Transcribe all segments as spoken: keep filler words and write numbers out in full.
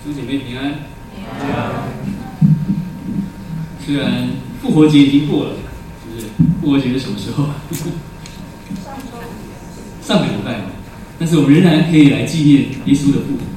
兄姐妹平安。平安。虽然复活节已经过了，就是复活节是什么时候？上个礼拜嘛。但是我们仍然可以来纪念耶稣的复活。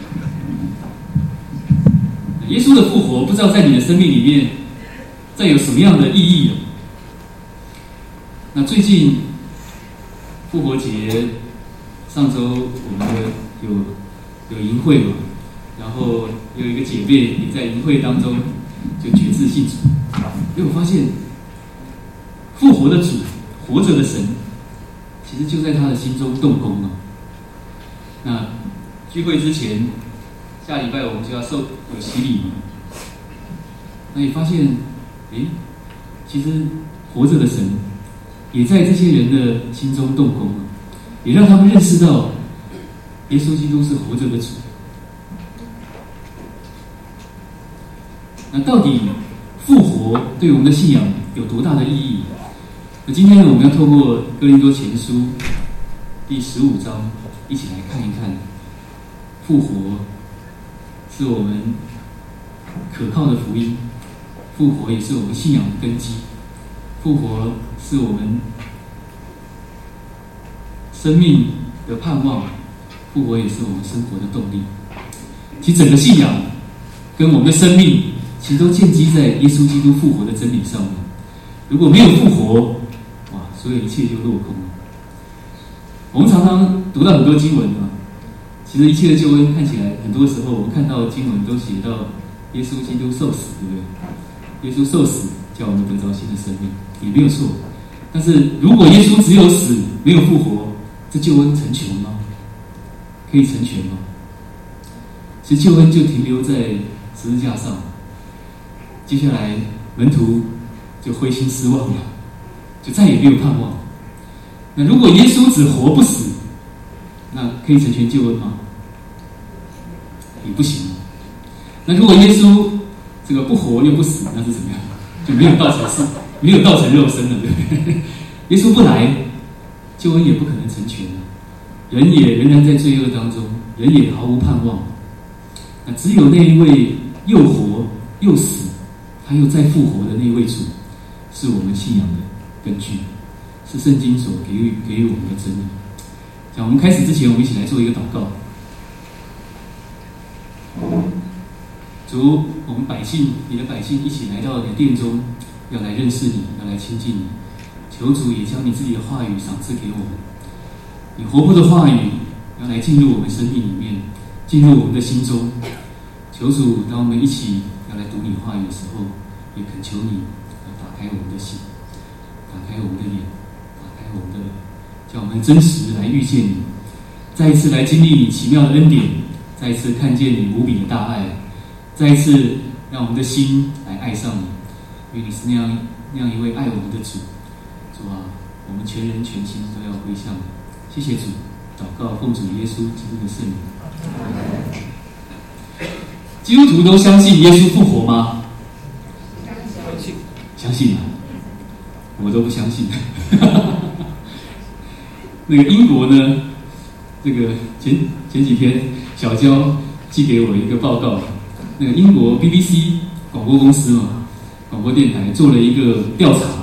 耶稣的复活，不知道在你的生命里面，再有什么样的意义呢？那最近复活节，上周我们的有有营会嘛，然后有一个姐妹也在营会当中就决志信主，因为我发现复活的主，活着的神，其实就在他的心中动工了。那聚会之前，下礼拜我们就要受有洗礼嘛，那你发现，哎，其实活着的神也在这些人的心中动工了，也让他们认识到耶稣基督是活着的主。那到底复活对我们的信仰有多大的意义？那今天呢，我们要透过哥林多前书第十五章一起来看一看，复活是我们可靠的福音，复活也是我们信仰的根基，复活是我们生命的盼望，复活也是我们生活的动力。其实整个信仰跟我们的生命其实都建基在耶稣基督复活的真理上面。如果没有复活，哇，所有一切就落空了。我们常常读到很多经文啊，其实一切的救恩看起来，很多时候我们看到的经文都写到耶稣基督受死，对不对？耶稣受死，叫我们得着新的生命，也没有错。但是如果耶稣只有死，没有复活，这救恩成全吗？可以成全吗？其实救恩就停留在十字架上，接下来门徒就灰心失望了，就再也没有盼望。那如果耶稣只活不死，那可以成全救恩吗？也不行。那如果耶稣这个不活又不死，那是怎么样？就没有道成是，没有道成肉身了，对不对？耶稣不来，救恩也不可能成全了。人也仍然在罪恶当中，人也毫无盼望。那只有那一位又活又死，他又再复活的那位主，是我们信仰的根据，是圣经所给予给予我们的真理。在我们开始之前，我们一起来做一个祷告。主，我们百姓，你的百姓一起来到你的殿中，要来认识你，要来亲近你。求主也将你自己的话语赏赐给我们，你活泼的话语要来进入我们生命里面，进入我们的心中。求主，当我们一起要来读你话语的时候，也恳求你要打开我们的心，打开我们的眼，打开我们的，叫我们真实来遇见你，再一次来经历你奇妙的恩典，再一次看见你无比的大爱，再一次让我们的心来爱上你，因为你是那样那样一位爱我们的主。主啊，我们全人全心都要归向你。谢谢主，祷告奉主耶稣基督的圣名。基督徒都相信耶稣复活吗？相信，相信啊，我都不相信。那个英国呢，这个前前几天小娇寄给我一个报告，那个英国 B B C 广播公司嘛，广播电台做了一个调查，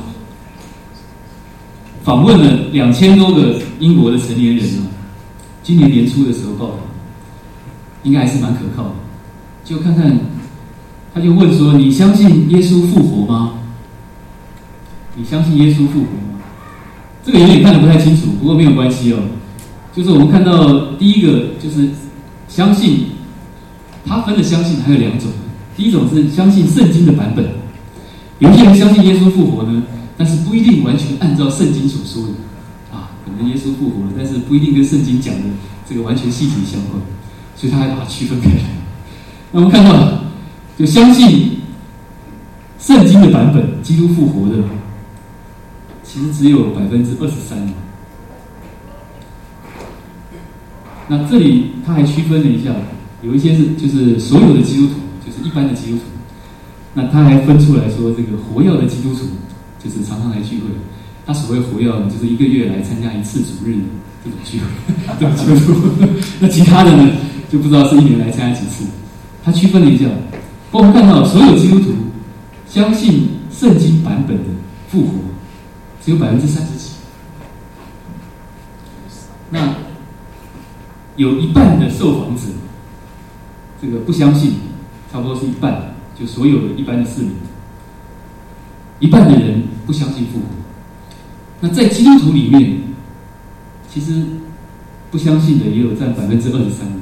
访问了两千多个英国的成年人啊，今年年初的时候报道，应该还是蛮可靠的。就看看，他就问说：“你相信耶稣复活吗？你相信耶稣复活吗？”这个有点看得不太清楚，不过没有关系哦。就是我们看到第一个就是相信，他分的相信还有两种。第一种是相信圣经的版本，有些人相信耶稣复活呢，但是不一定完全按照圣经所说的啊，可能耶稣复活了，但是不一定跟圣经讲的这个完全细节相关，所以他还把它区分开来。那我们看到，就相信圣经的版本，基督复活的，其实只有百分之二十三。那这里他还区分了一下，有一些是就是所有的基督徒，就是一般的基督徒。那他还分出来说，这个活跃的基督徒，就是常常来聚会。他所谓活跃，就是一个月来参加一次主日的这种聚会，这种基督徒。那其他的呢，就不知道是一年来参加几次。 他区分了一下，我们看到所有基督徒相信圣经版本的复活，只有百分之三十几。那有一半的受访者，这个不相信，差不多是一半，就所有的一般的市民，一半的人不相信复活。那在基督徒里面，其实不相信的也有占百分之二十三。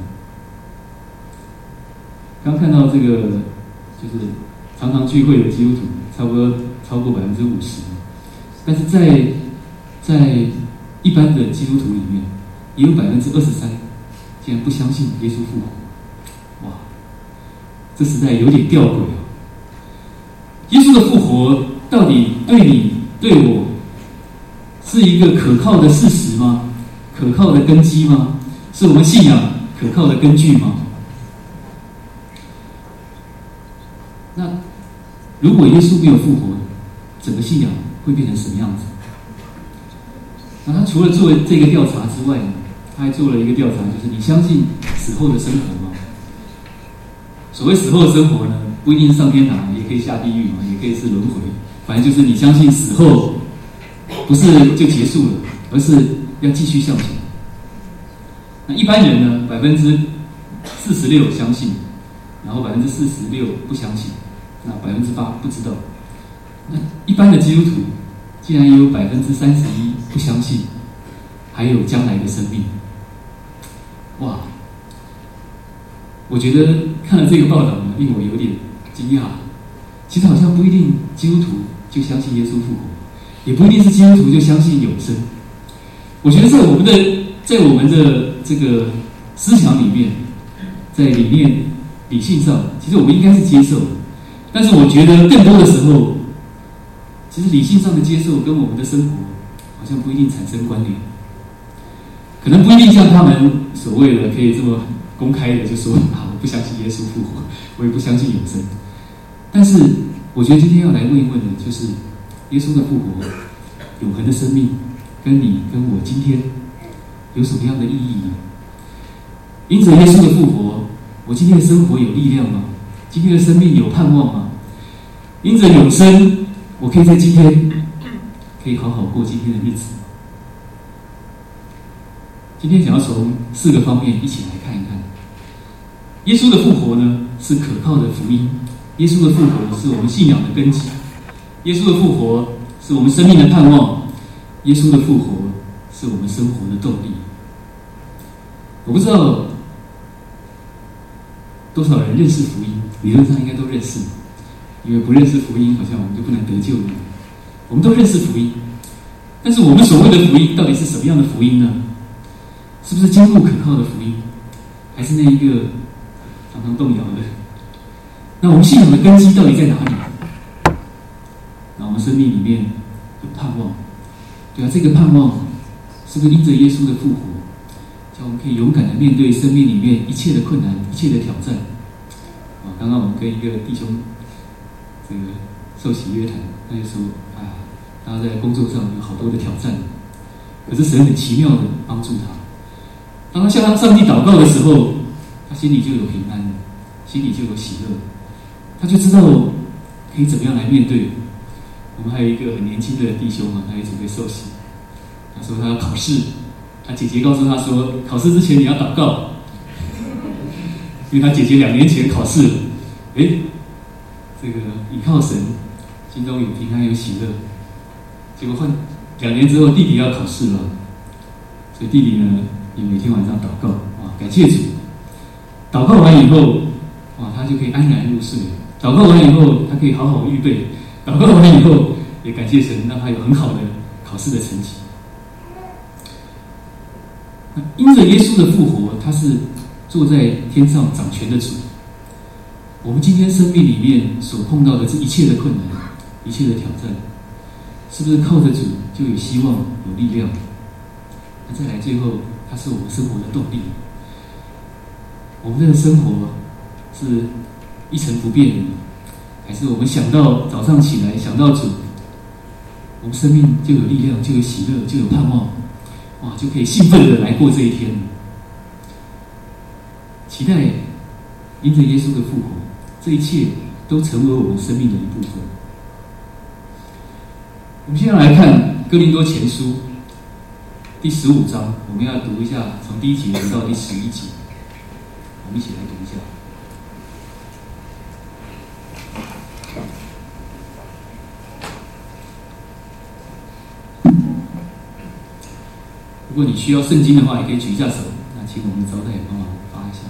刚看到这个，就是常常聚会的基督徒，差不多超过百分之五十。但是在在一般的基督徒里面，也有百分之二十三，竟然不相信耶稣复活。哇，这实在有点吊诡啊！耶稣的复活到底对你对我是一个可靠的事实吗？可靠的根基吗？是我们信仰可靠的根据吗？那如果耶稣没有复活，整个信仰会变成什么样子？那他除了做这个调查之外呢，他还做了一个调查，就是你相信死后的生活吗？所谓死后的生活呢，不一定是上天堂，也可以下地狱嘛，也可以是轮回，反正就是你相信死后不是就结束了，而是要继续向前。那一般人呢，百分之四十六相信，然后百分之四十六不相信，那百分之八不知道。那一般的基督徒竟然也有百分之三十一不相信，还有将来的生命。哇！我觉得看了这个报道呢，令我有点惊讶。其实好像不一定基督徒就相信耶稣复活，也不一定是基督徒就相信永生。我觉得在我们的在我们的这个思想里面，在理念理性上，其实我们应该是接受的。但是我觉得更多的时候，其实理性上的接受跟我们的生活好像不一定产生关联，可能不一定像他们所谓的可以这么公开的就说啊，我不相信耶稣复活，我也不相信永生。但是我觉得今天要来问一问的，就是耶稣的复活、永恒的生命，跟你跟我今天有什么样的意义呢？因着耶稣的复活，我今天的生活有力量吗？今天的生命有盼望吗？因着永生，我可以在今天可以好好过今天的日子。今天想要从四个方面一起来看一看。耶稣的复活呢，是可靠的福音；耶稣的复活是我们信仰的根基；耶稣的复活是我们生命的盼望；耶稣的复活是我们生活的动力。我不知道多少人认识福音，理论上应该都认识，因为不认识福音，好像我们就不能得救一样。我们都认识福音，但是我们所谓的福音到底是什么样的福音呢？是不是坚固可靠的福音，还是那一个常常动摇的？那我们信仰的根基到底在哪里？那我们生命里面有盼望，对啊，这个盼望是不是因着耶稣的复活，叫我们可以勇敢的面对生命里面一切的困难、一切的挑战？啊，刚刚我们跟一个弟兄这个受洗约谈，他就说啊，他在工作上有好多的挑战，可是神很奇妙的帮助他。当他向上帝祷告的时候，他心里就有平安，心里就有喜乐，他就知道可以怎么样来面对。我们还有一个很年轻的弟兄啊，他也准备受洗，他说他要考试，他姐姐告诉他说，考试之前你要祷告，因为他姐姐两年前考试了，哎，这个依靠神，心中有平安有喜乐，结果换两年之后弟弟要考试了，所以弟弟呢也每天晚上祷告啊，感谢主。祷告完以后，哇，他就可以安然入睡。祷告完以后，他可以好好预备。祷告完以后，也感谢神，让他有很好的考试的成绩。因着耶稣的复活，他是坐在天上掌权的主。我们今天生命里面所碰到的这一切的困难、一切的挑战，是不是靠着主就有希望、有力量？那再来，最后，它是我们生活的动力。我们的生活是一成不变的，还是我们想到早上起来想到主，我们生命就有力量，就有喜乐，就有盼望，哇，就可以兴奋的来过这一天。期待因着耶稣的复活，这一切都成为我们生命的一部分。我们现在来看哥林多前书第十五章，我们要读一下，从第一节读到第十一节，我们一起来读一下。如果你需要圣经的话，也可以举一下手，那请我们的招待也帮忙发一下。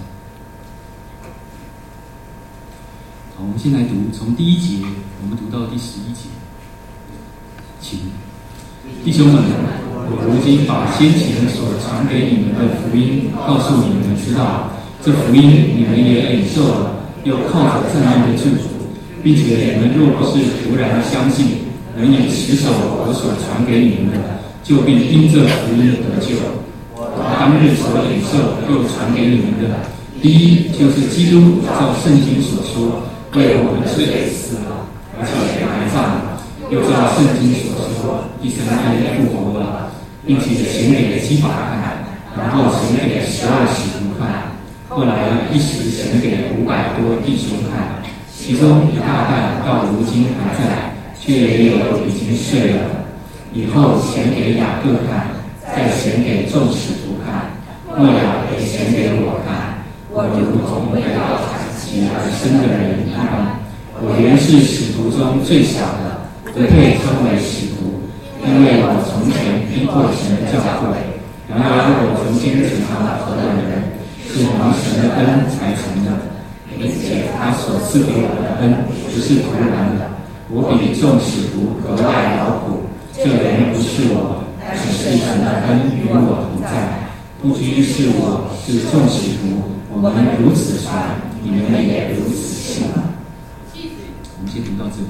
好，我们先来读，从第一节我们读到第十一节，请弟兄们，我如今把先前所传给你们的福音告诉你们知道，这福音你们也领受了，又靠着正义的祝福，并且你们若不是突然相信，仍以持守我所传给你们的，就必因这福音得救。我当日所领受又传给你们的，第一就是基督照圣经所说，为我们罪死了，而且埋葬了，又照圣经所说，第三天复活了，并且显给基法看，然后显给十二使徒看，后来一时显给五百多弟兄看，其中一大半到如今还在，却也有已经睡了。以后显给雅各看，再显给众使徒看，末了也显给我看。我如同被道产极而生的人一般，我原是使徒中最小的，不配称为使徒，因为我从前逼迫神的教会。然而我从今指常何等人，是蒙神的恩才成的，并且他所赐给我的恩不是突然的，我比众使徒格外劳苦。这人不是我，只是神的恩与我同在。不拘是我，是众使徒，我们如此传，你们也如此信。我们先读到这里。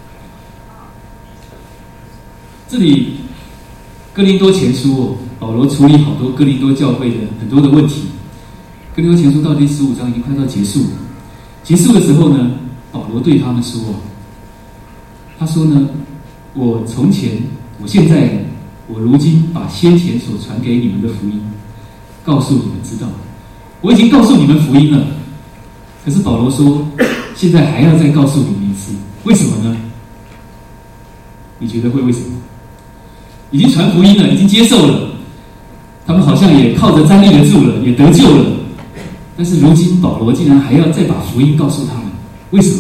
这里哥林多前书哦，保罗处理好多哥林多教会的很多的问题。哥林多前书到第十五章已经快到结束了。结束的时候呢，保罗对他们说：“他说呢，我从前。”我现在，我如今把先前所传给你们的福音告诉你们知道，我已经告诉你们福音了。可是保罗说，现在还要再告诉你们一次，为什么呢？你觉得会为什么？已经传福音了，已经接受了，他们好像也靠着站立得住了，也得救了。但是如今保罗竟然还要再把福音告诉他们，为什么？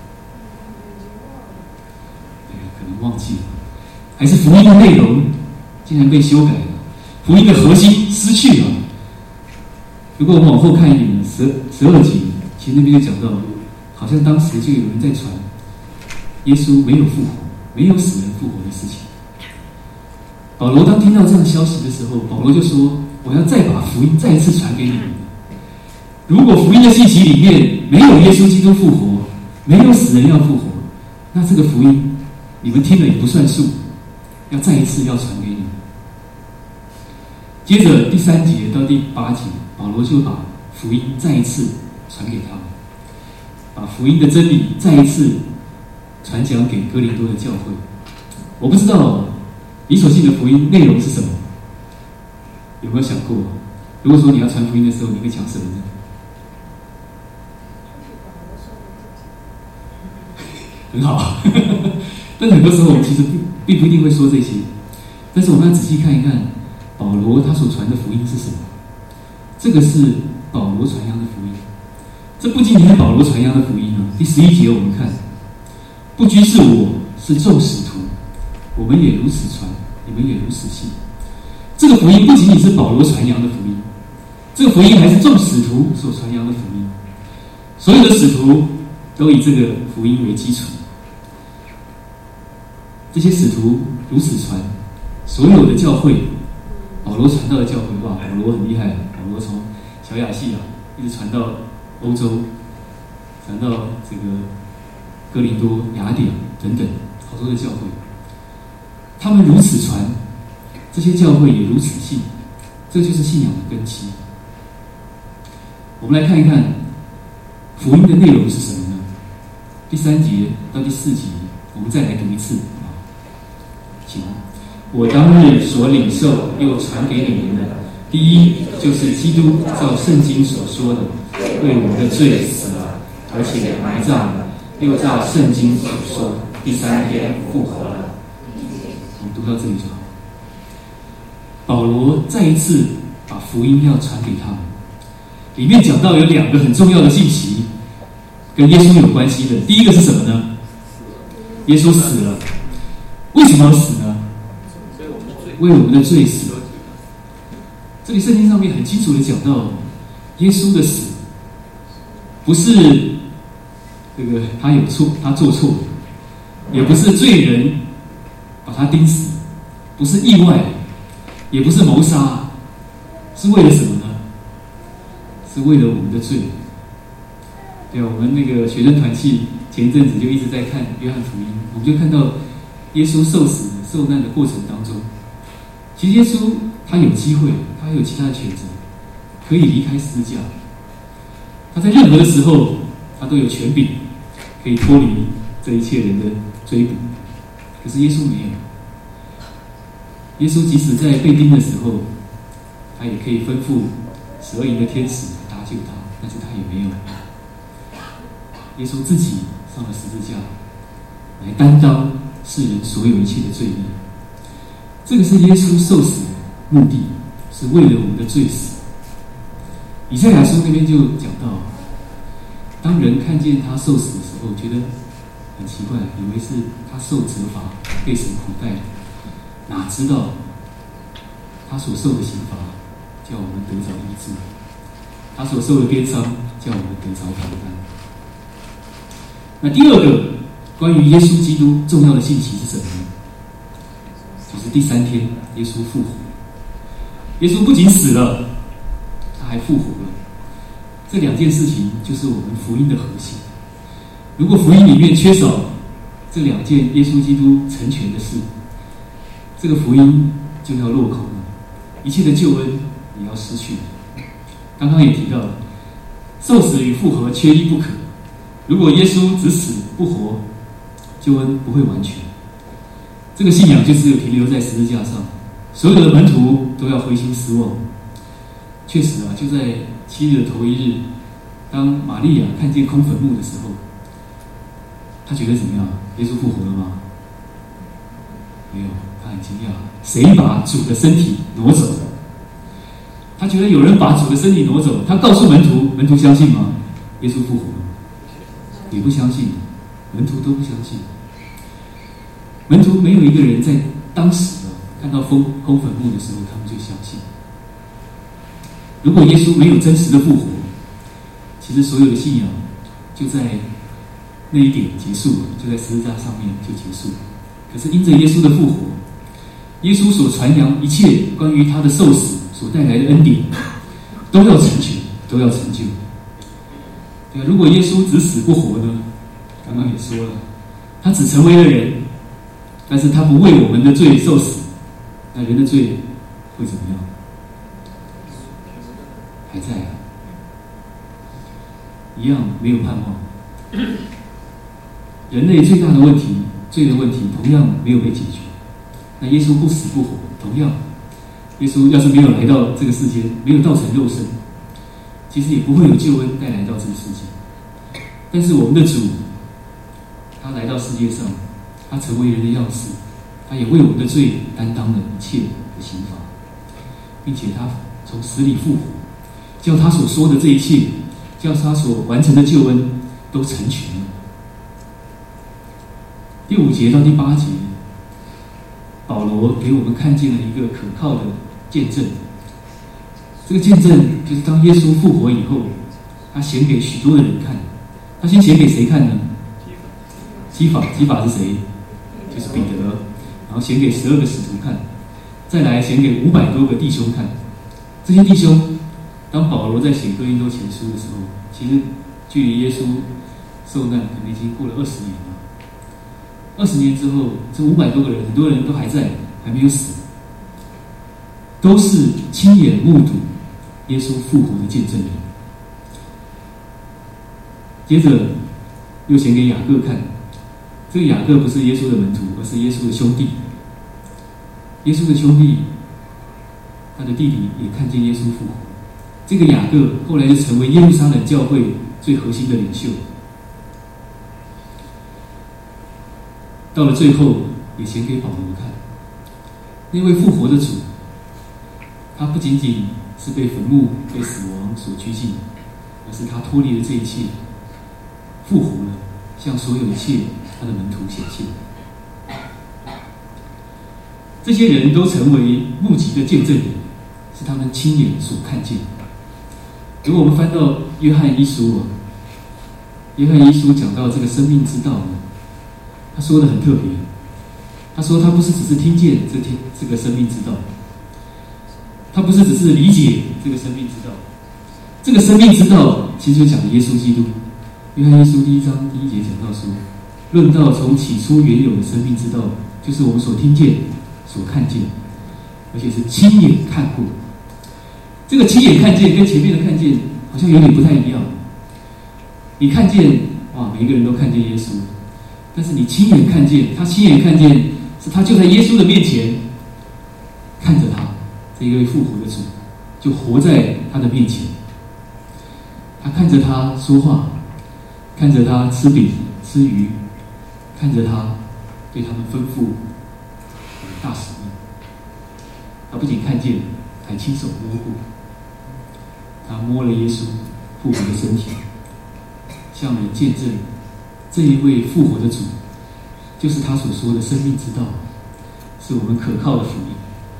可能忘记了。还是福音的内容竟然被修改了，福音的核心失去了。如果我们往后看一点呢，十十二节，其实那边就讲到，好像当时就有人在传耶稣没有复活，没有死人复活的事情。保罗当听到这样的消息的时候，保罗就说：“我要再把福音再一次传给你们。如果福音的信息里面没有耶稣基督复活，没有死人要复活，那这个福音你们听了也不算数。”要再一次要传给你们。接着第三节到第八节，保罗就把福音再一次传给他们，把福音的真理再一次传讲给哥林多的教会。我不知道你所信的福音内容是什么，有没有想过？如果说你要传福音的时候，你会讲什么呢？很好，但很多时候我们其实并并不一定会说这些，但是我们要仔细看一看保罗他所传的福音是什么。这个是保罗传扬的福音，这不仅仅是保罗传扬的福音啊。第十一节我们看，不拘是我，是众使徒，我们也如此传，你们也如此信。这个福音不仅仅是保罗传扬的福音，这个福音还是众使徒所传扬的福音。所有的使徒都以这个福音为基础。这些使徒如此传，所有的教会，保罗传到的教会，哇，保罗很厉害，保罗从小亚细亚一直传到欧洲，传到这个哥林多、雅典等等好多的教会。他们如此传，这些教会也如此信，这就是信仰的根基。我们来看一看福音的内容是什么呢？第三节到第四节，我们再来读一次。请，我当日所领受又传给你们的，第一就是基督照圣经所说的，为我们的罪死了， 而且埋葬了，又照圣经所说，第三天复活了。 我们读到这里就好。保罗再一次把福音要传给他们，里面讲到有两个很重要的信息，跟耶稣有关系的。第一个是什么呢？耶稣死了，为什么要死呢？为我们的罪死。这里圣经上面很清楚的讲到，耶稣的死不是这个他有错，他做错，也不是罪人把他钉死，不是意外，也不是谋杀，是为了什么呢？是为了我们的罪。对啊，我们那个学生团契前一阵子就一直在看约翰福音，我们就看到耶稣受死受难的过程当中，其实耶稣他有机会，他有其他的选择，可以离开十字架。他在任何的时候，他都有权柄可以脱离这一切人的追捕。可是耶稣没有。耶稣即使在被钉的时候，他也可以吩咐十二营的天使来搭救他，但是他也没有。耶稣自己上了十字架，来担当世人所有一切的罪孽。这个是耶稣受死的目的，是为了我们的罪死。以赛亚书那边就讲到，当人看见他受死的时候，觉得很奇怪，以为是他受责罚，被神苦待，哪知道他所受的刑罚叫我们得着医治，他所受的鞭伤叫我们得着平安。那第二个关于耶稣基督重要的信息是什么呢？就是第三天耶稣复活。耶稣不仅死了，他还复活了。这两件事情就是我们福音的核心。如果福音里面缺少这两件耶稣基督成全的事，这个福音就要落空了，一切的救恩也要失去了。刚刚也提到了，受死与复活缺一不可。如果耶稣只死不活，救恩不会完全。这个信仰就只有停留在十字架上，所有的门徒都要灰心失望。确实啊，就在七日的头一日，当玛利亚看见空坟墓的时候，她觉得怎么样？耶稣复活了吗？没有，她很惊讶，谁把主的身体挪走了？她觉得有人把主的身体挪走，她告诉门徒，门徒相信吗？耶稣复活了？也不相信，门徒都不相信。门徒没有一个人在当时啊看到空空坟墓的时候，他们就相信。如果耶稣没有真实的复活，其实所有的信仰就在那一点结束了，就在十字架上面就结束了。可是因着耶稣的复活，耶稣所传扬一切关于他的受死所带来的恩典，都要成全，都要成就。对啊，如果耶稣只死不活呢？刚刚也说了，他只成为了人，但是他不为我们的罪受死，那人的罪会怎么样？还在啊，一样没有盼望。人类最大的问题，罪的问题，同样没有被解决。那耶稣不死不活，同样，耶稣要是没有来到这个世间，没有道成肉身，其实也不会有救恩带来到这个世界。但是我们的主，他来到世界上，他成为人的样式，他也为我们的罪担当了一切的刑罚，并且他从死里复活，叫他所说的这一切，叫他所完成的救恩都成全了。第五节到第八节，保罗给我们看见了一个可靠的见证。这个见证就是当耶稣复活以后，他显给许多的人看。他先显给谁看呢？基法，基法是谁？就是彼得。然后显给十二个使徒看，再来显给五百多个弟兄看。这些弟兄，当保罗在写哥林多前书的时候，其实距离耶稣受难可能已经过了二十年了。二十年之后，这五百多个人，很多人都还在，还没有死，都是亲眼目睹耶稣复活的见证人。接着又显给雅各看，这个雅各不是耶稣的门徒，而是耶稣的兄弟。耶稣的兄弟，他的弟弟也看见耶稣复活。这个雅各后来就成为耶路撒冷教会最核心的领袖， 到了最后也显给保罗看。那位复活的主，他不仅仅是被坟墓、被死亡所拘禁，而是他脱离了这一切，复活了，向所有一切他的门徒显现。这些人都成为目击的见证人，是他们亲眼所看见。如果我们翻到约翰一书啊，约翰一书讲到这个生命之道呢，他说的很特别。他说他不是只是听见这天这个生命之道，他不是只是理解这个生命之道，这个生命之道其实就讲耶稣基督。约翰一书第一章第一节讲到说，论到从起初原有的生命之道，就是我们所听见、所看见，而且是亲眼看过。这个亲眼看见跟前面的看见好像有点不太一样。你看见，哇，每一个人都看见耶稣，但是你亲眼看见，他亲眼看见是他就在耶稣的面前看着他，这一位复活的主就活在他的面前，他看着他说话，看着他吃饼吃鱼，看着他对他们吩咐大使命。他不仅看见，还亲手摸过，他摸了耶稣复活的身体，向人见证这一位复活的主就是他所说的生命之道，是我们可靠的福音。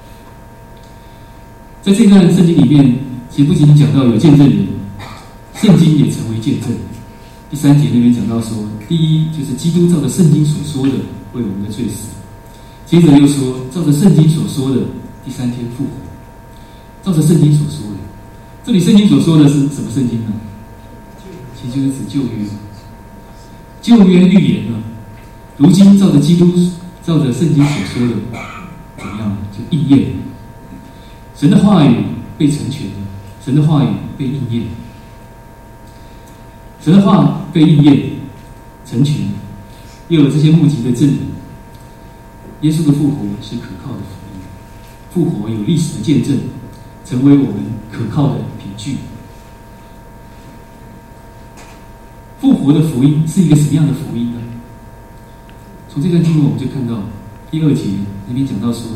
在这段圣经里面，其实不仅仅讲到有见证人，圣经也成为见证。第三节那边讲到说，第一就是基督照着圣经所说的为我们的罪死，接着又说照着圣经所说的第三天复活。照着圣经所说的，这里圣经所说的是什么圣经呢？其实就是指旧约。旧约预言呢，如今照着基督照着圣经所说的怎么样，就应验了。神的话语被成全了，神的话语被应验，神的话被应验成全，又有这些目击的证人。耶稣的复活是可靠的福音，复活有历史的见证，成为我们可靠的凭据。复活的福音是一个什么样的福音呢？从这段经文我们就看到第二节那边讲到说，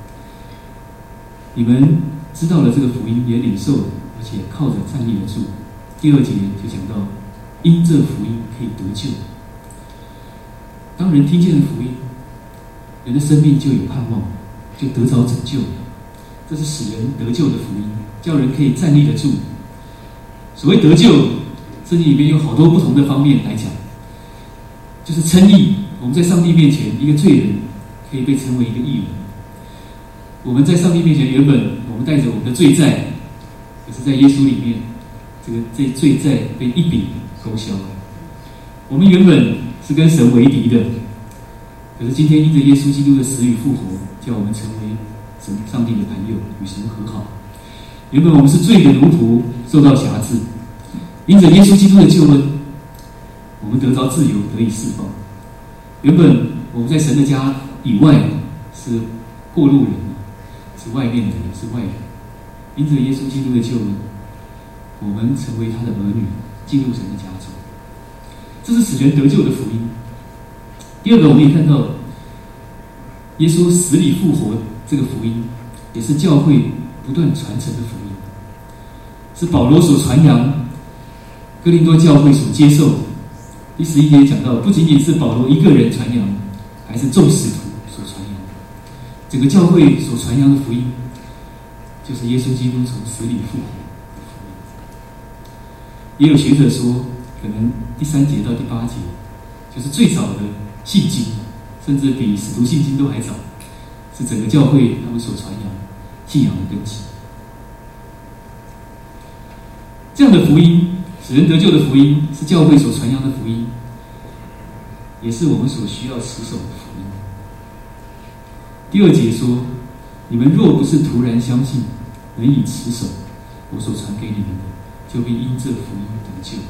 你们知道了这个福音，也领受了，而且靠着站立得住。第二节就讲到，因这福音可以得救。当人听见了福音，人的生命就有盼望，就得着拯救。这是使人得救的福音，叫人可以站立得住。所谓得救，圣经里面有好多不同的方面来讲，就是称义。我们在上帝面前，一个罪人可以被称为一个义人。我们在上帝面前，原本我们带着我们的罪债，可是在耶稣里面，这个这罪债被一笔勾销了。我们原本是跟神为敌的，可是今天因着耶稣基督的死与复活，叫我们成为神上帝的朋友，与神和好。原本我们是罪的奴仆，受到辖制，因着耶稣基督的救恩，我们得着自由，得以释放。原本我们在神的家以外是过路人，是外面的人，是外人。因着耶稣基督的救恩，我们成为他的儿女，进入神的家中。这是使人得救的福音。第二个，我们也看到耶稣死里复活这个福音，也是教会不断传承的福音，是保罗所传扬，哥林多教会所接受。第十一节讲到，不仅仅是保罗一个人传扬，还是众使徒所传扬。整个教会所传扬的福音，就是耶稣基督从死里复活的福音。也有学者说，可能第三节到第八节，就是最早的信经，甚至比使徒信经都还早，是整个教会他们所传扬信仰的根基。这样的福音，使人得救的福音，是教会所传扬的福音，也是我们所需要持守的福音。第二节说，你们若不是突然相信，能以持守我所传给你们的，就必因这福音得救。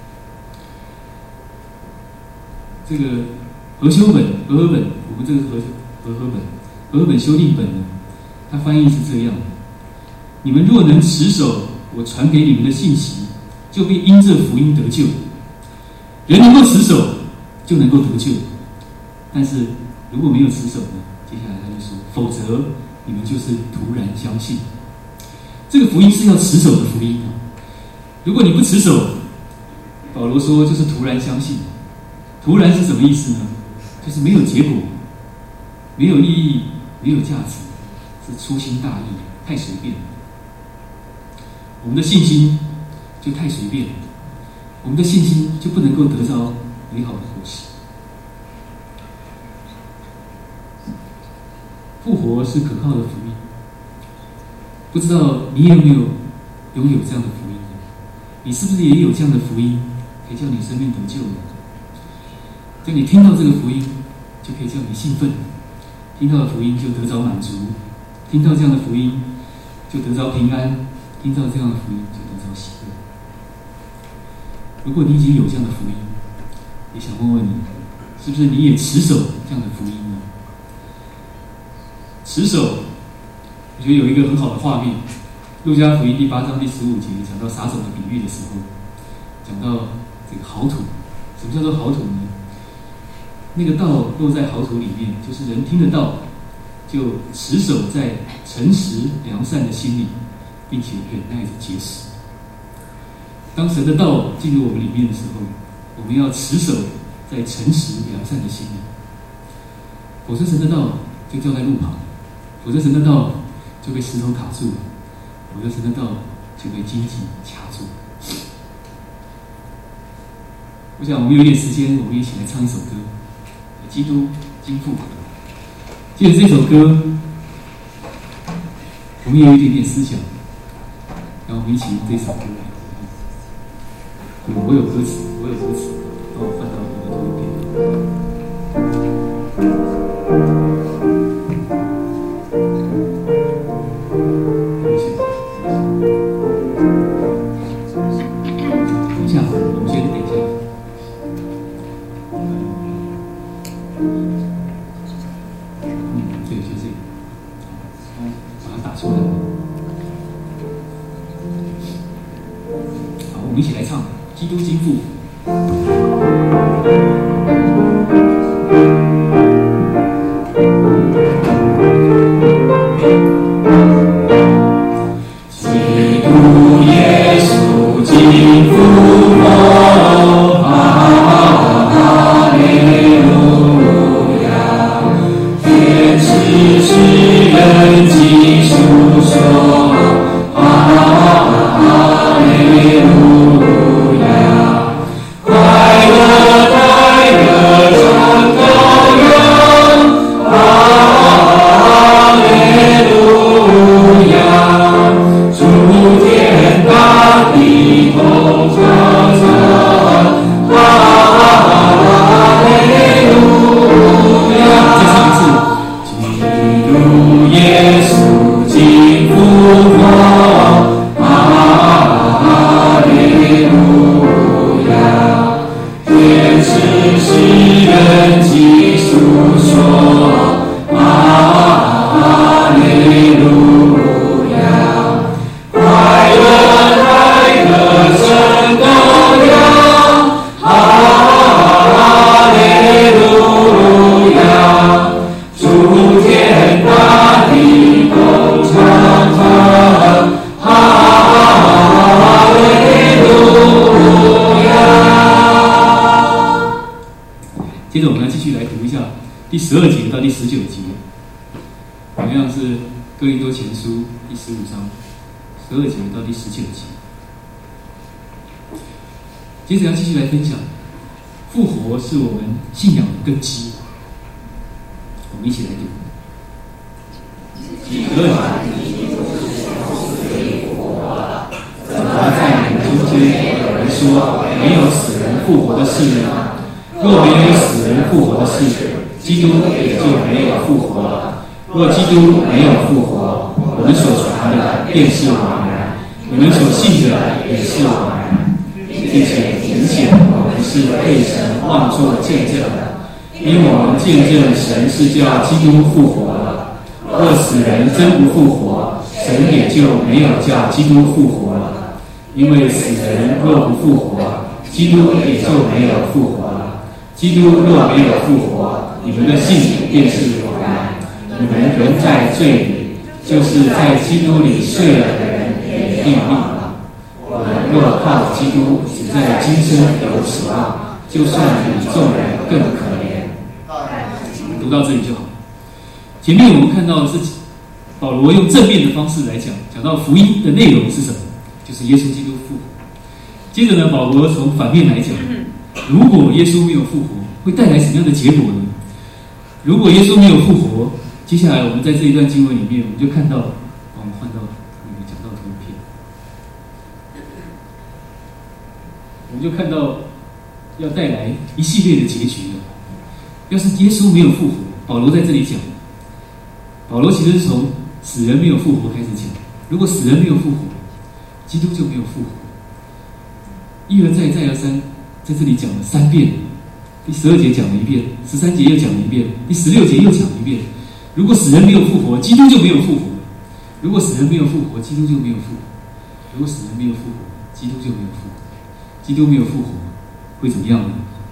这个和修本、和合本，我们这个和和合本、和合本修订本呢，它翻译是这样：你们若能持守我传给你们的信息，就必因这福音得救。人能够持守，就能够得救。 但是如果没有持守呢？接下来他就说，否则你们就是突然相信。这个福音是要持守的福音啊！如果你不持守，保罗说就是突然相信。突然是什么意思呢？就是没有结果，没有意义，没有价值，是粗心大意，太随便了。我们的信心就太随便了，我们的信心就不能够得着美好的果实。复活是可靠的福音，不知道你有没有拥有这样的福音呢？你是不是也有这样的福音，可以叫你生命得救呢？叫你听到这个福音，就可以叫你兴奋；听到的福音就得着满足；听到这样的福音，就得着平安；听到这样的福音，就得着喜乐。如果你已经有这样的福音，也想问问你，是不是你也持守这样的福音呢？持守，我觉得有一个很好的画面。路加福音第八章第十五节讲到撒种的比喻的时候，讲到这个好土。什么叫做好土呢？那个道落在好土里面，就是人听得到，就持守在诚实良善的心里，并且忍耐着结实。当神的道进入我们里面的时候，我们要持守在诚实良善的心里，否则神的道就掉在路旁，否则神的道就被石头卡住了，否则神的道就被荆棘卡住。我想我们有一点时间，我们一起来唱一首歌，《基督经复活》。借着这首歌，我们也有一点点思想，让我们一起用这首歌来。我有歌词，我有歌词，帮我翻到我的图片。等一下，我们先等一下。嗯，对，就这个，把它打出来。好，我们一起来唱。基督经复活。基督耶稣经复活，哈利路亚！天使诗人记述说，哈利路亚！快乐快乐唱高扬，哈利路亚！诸天大地同唱着，哈利路亚！再唱一次，基督耶稣经复活，哈利路亚！天使诗人记述说，哈利路亚！快乐快乐声高扬，哈利路亚！诸天大地共唱着，哈利路亚！接着我们来继续来读一下第十二节到第十九节，同样是哥林多前书第十五章十二节到第十九节。接着要继续来分享，复活是我们信仰的根基。我们一起来读。几个人怎么在你们中间有人说没有死人复活的事呢？若没有死人复活的事，基督也就没有复活了。若基督没有复活，我们所传的便是枉然，你们所信的也是枉然。并且明显我们是被神望作见证的，因我们见证神是叫基督复活了。若死人真不复活，神也就没有叫基督复活了。因为死人若不复活，基督也就没有复活了。基督若没有复活， 你们的信便是果然。你们仍在罪里，就是在基督里睡了的人也必定了。我们若靠基督只在今生有指望，就算比众人更可怜。 读到这里就好。前面我们看到的是保罗用正面的方式来讲，讲到福音的内容是什么，就是耶稣基督复活。接着呢，保罗从反面来讲，如果耶稣没有复活，会带来什么样的结果呢？如果耶稣没有复活，接下来我们在这一段经文里面，我们就看到，我们换到那个讲到图片，我们就看到要带来一系列的结局了。要是耶稣没有复活，保罗在这里讲，保罗其实是从死人没有复活开始讲。如果死人没有复活，基督就没有复活。一而再，再而三，在这里讲了三遍。第十二节讲了一遍，十三节又讲了一遍，第十六节又讲一遍。如果死人没有复活，基督就没有复活；如果死人没有复活，基督就没有复活；如果死人没有复活，基督就没有复活。基督没有复活，会怎么样呢？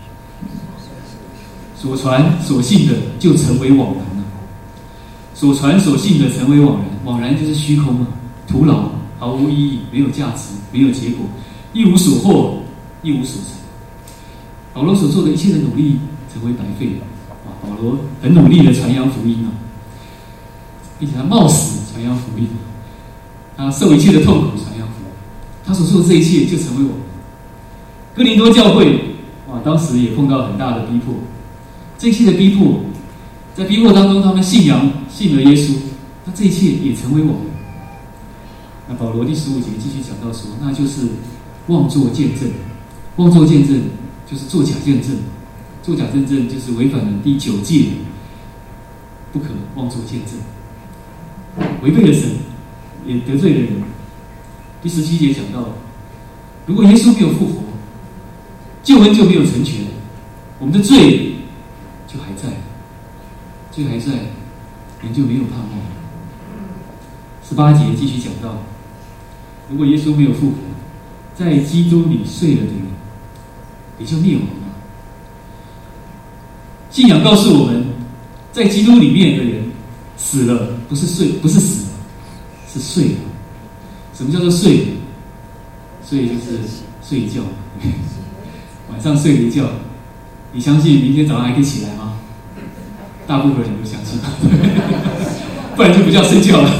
所传所信的就成为枉然了。所传所信的成为枉然，枉然就是虚空啊，徒劳，毫无意义，没有价值，没有结果，一无所获，一无所成。保罗所做的一切的努力成为白费了啊！保罗很努力的传扬福音啊，并且他冒死传扬福音，他受一切的痛苦传扬福音，他所做的这一切就成为我们。哥林多教会哇，当时也碰到很大的逼迫，这一切的逼迫，在逼迫当中，他们信仰信了耶稣，那这一切也成为我们。那保罗第十五节继续讲到说，那就是妄作见证，妄作见证就是作假见证，作假见证就是违反了第九诫，不可妄作见证，违背了神，也得罪了人。第十七节讲到，如果耶稣没有复活，救恩就没有成全，我们的罪就还在，罪还在，人就没有盼望。十八节继续讲到，如果耶稣没有复活，在基督里睡了的人也就灭亡了。信仰告诉我们，在基督里面的人死了，不是睡，不是死了，是睡了。什么叫做睡？睡就是睡一觉，晚上睡了一觉，你相信明天早上还可以起来吗？大部分人都相信，不然就不叫睡觉了。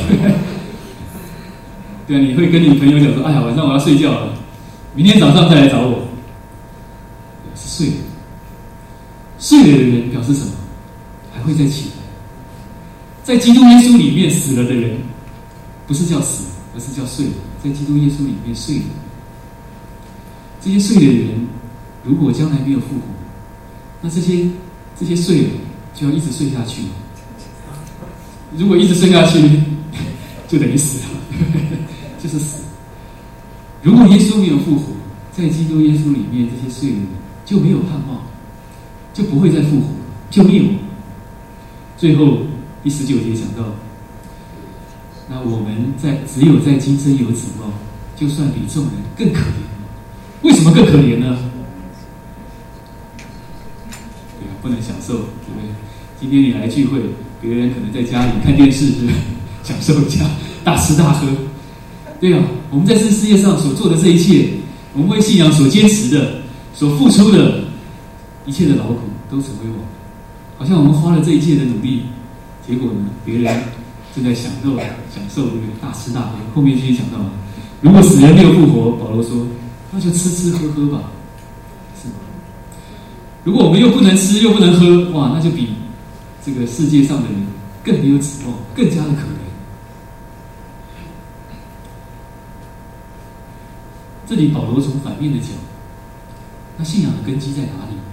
对啊，你会跟你朋友讲说：“哎呀，晚上我要睡觉了，明天早上再来找我。”是睡了，睡了的人表示什么？还会再起来。在基督耶稣里面死了的人，不是叫死，而是叫睡了。在基督耶稣里面睡了，这些睡了的人，如果将来没有复活，那这些这些睡了就要一直睡下去。如果一直睡下去，就等于死了，就是死。如果耶稣没有复活，在基督耶稣里面，这些睡了的人就没有盼望，就不会再复活，就灭亡。最后第十九节讲到，那我们在只有在今生有指望，就算比众人更可怜。为什么更可怜呢？对啊，不能享受，对不对？今天你来聚会，别人可能在家里看电视，是享受一下，大吃大喝。对啊，我们在这世界上所做的这一切，我们为信仰所坚持的、所付出的一切的劳苦，都成为我们。好像我们花了这一切的努力，结果呢，别人正在享受享受这个大吃大喝。后面继续讲到，如果死人没有复活，保罗说，那就吃吃喝喝吧，是吗？如果我们又不能吃又不能喝，哇，那就比这个世界上的人更没有指望，更加的可怜。这里保罗从反面的讲，那信仰的根基在哪里？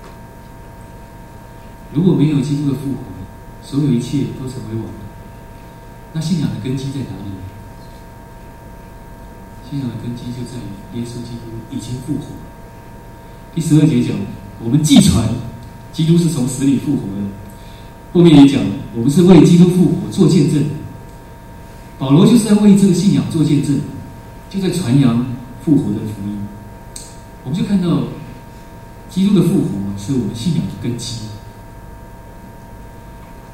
如果没有基督的复活，所有一切都成为我们，那信仰的根基在哪里？信仰的根基就在于耶稣基督已经复活。第十二节讲，我们既传基督是从死里复活的，后面也讲，我们是为基督复活做见证。保罗就是在为这个信仰做见证，就在传扬复活的福音。我们就看到基督的复活是我们信仰的根基。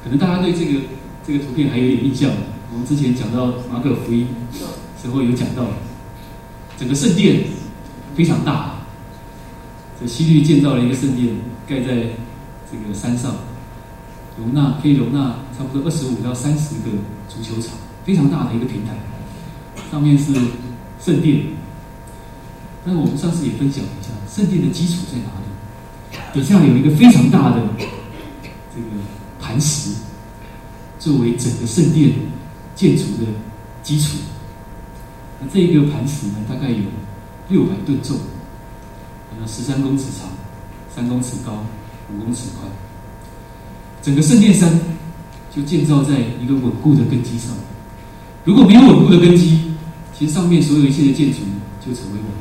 可能大家对这个这个图片还有点印象。我们之前讲到马可福音时候有讲到，整个圣殿非常大，这希律建造了一个圣殿，盖在这个山上，容纳可以容纳差不多二十五到三十个足球场，非常大的一个平台，上面是圣殿。但是我们上次也分享一下，圣殿的基础在哪里？底下有一个非常大的这个磐石，作为整个圣殿建筑的基础。那这个磐石呢，大概有六百吨重，那十三公尺长，三公尺高，五公尺宽。整个圣殿山就建造在一个稳固的根基上。如果没有稳固的根基，其实上面所有一切的建筑就成为瓦。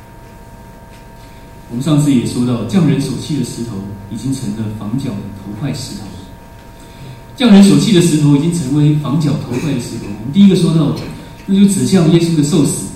我们上次也说到，匠人所弃的石头已经成了房角的头块石头。匠人所弃的石头已经成为房角头块的石头。我们第一个说到，那就指向耶稣的受死。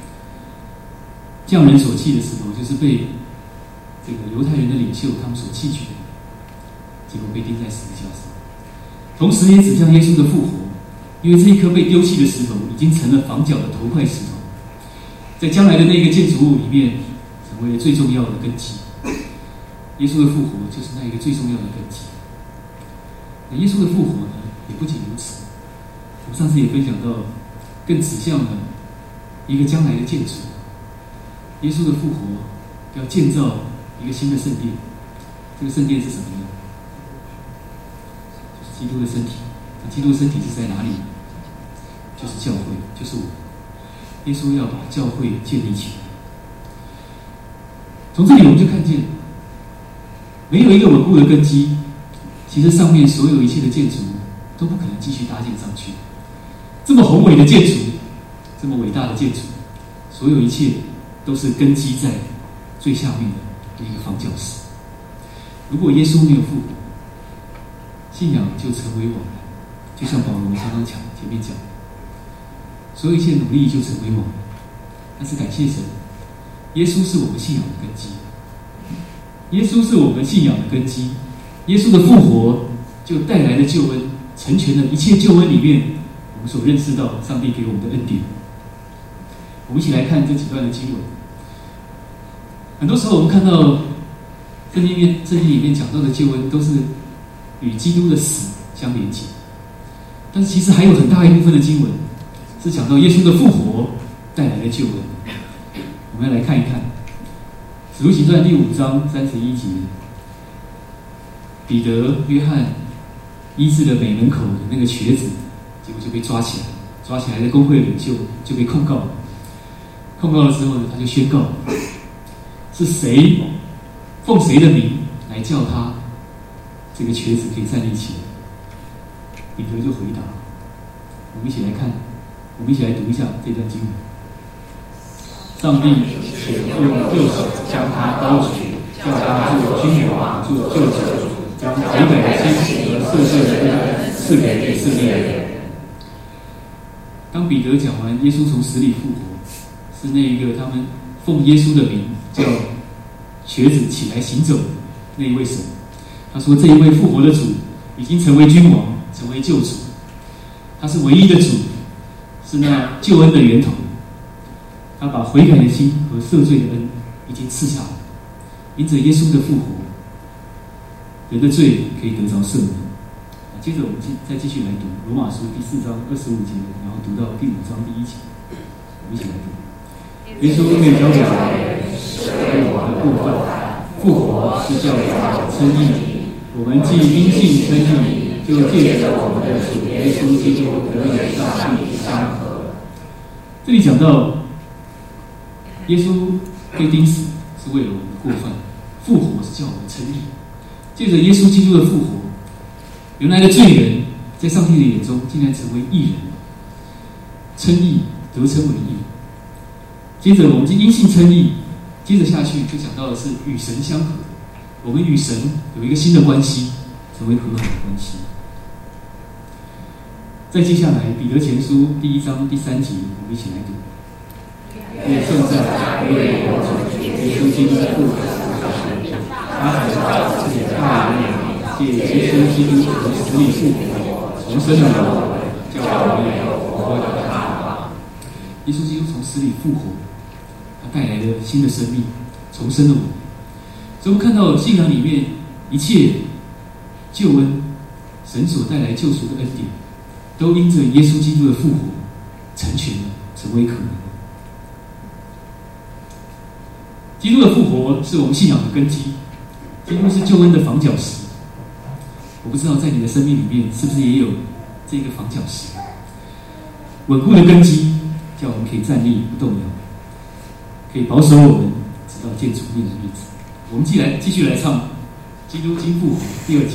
匠人所弃的石头，就是被这个犹太人的领袖他们所弃绝的，结果被钉在十字架上。同时也指向耶稣的复活，因为这一颗被丢弃的石头已经成了房角的头块石头，在将来的那个建筑物里面成为了最重要的根基。耶稣的复活就是那一个最重要的根基。那耶稣的复活呢，也不仅如此，我们上次也分享到，更指向了一个将来的建筑。耶稣的复活要建造一个新的圣殿，这个圣殿是什么呢？就是基督的身体。那基督的身体是在哪里？就是教会，就是我们。耶稣要把教会建立起来。从这里我们就看见，没有一个稳固的根基，其实上面所有一切的建筑都不可能继续搭建上去。这么宏伟的建筑，这么伟大的建筑，所有一切都是根基在最下面的一个房角石。如果耶稣没有复活，信仰就成为枉然。就像保罗刚刚讲前面讲，所有一切努力就成为枉然。但是感谢神，耶稣是我们信仰的根基。耶稣是我们信仰的根基。耶稣的复活就带来了救恩，成全了一切救恩里面我们所认识到上帝给我们的恩典。我们一起来看这几段的经文。很多时候我们看到圣经里面圣经里面讲到的救恩都是与基督的死相连结，但是其实还有很大一部分的经文是讲到耶稣的复活带来的救恩。我们要来看一看《使徒行传》第五章三十一节，彼得、约翰医治了美门口的那个瘸子，结果就被抓起来，抓起来的公会领袖就被控告了。控告了之后呢，他就宣告是谁奉谁的名来叫他这个瘸子可以站立起来。彼得就回答，我们一起来看，我们一起来读一下这段经文。上帝且用右手将他高举，叫他做君王，做救主，将悔改的心和赦罪的恩赐给以色列人。当彼得讲完耶稣从死里复活，是那一个他们奉耶稣的名叫瘸子起来行走的那一位神。他说这一位复活的主已经成为君王，成为救主，他是唯一的主，是那救恩的源头。他把悔改的心和赦罪的恩已经赐下来，因着耶稣的复活，人的罪可以得着赦免。接着我们再继续来读罗马书第四章二十五节，然后读到第五章第一节，我们一起来读。耶稣为交给人是我的部分，复活是叫人称义。我们既因信称义，就借着我们的主耶稣基督得与上帝相合。这里讲到耶稣被钉死是为了我们的过犯，复活是叫我们称义。借着耶稣基督的复活，原来的罪人在上帝的眼中竟然成为义人，称义得称为义。接着我们就因信称义，接着下去就讲到的是与神相合，我们与神有一个新的关系，成为和好的关系。再接下来彼得前书第一章第三节，我们一起来读。愿圣在为我主耶稣基督的复活，他曾照自己的大能力， 借耶稣基督从死里复活，重生了我们，叫我们有活的盼望。耶稣基督从死里复活，他带来了新的生命，重生了我们。所以我们看到信仰里面一切救恩，神所带来救赎的恩典，都因着耶稣基督的复活成全了，成为可能。基督的复活是我们信仰的根基，基督是救恩的房角石。我不知道在你的生命里面是不是也有这个房角石，稳固的根基，叫我们可以站立不动摇，可以保守我们直到见主面的日子。我们继来继续来唱《基督经复活》第二节。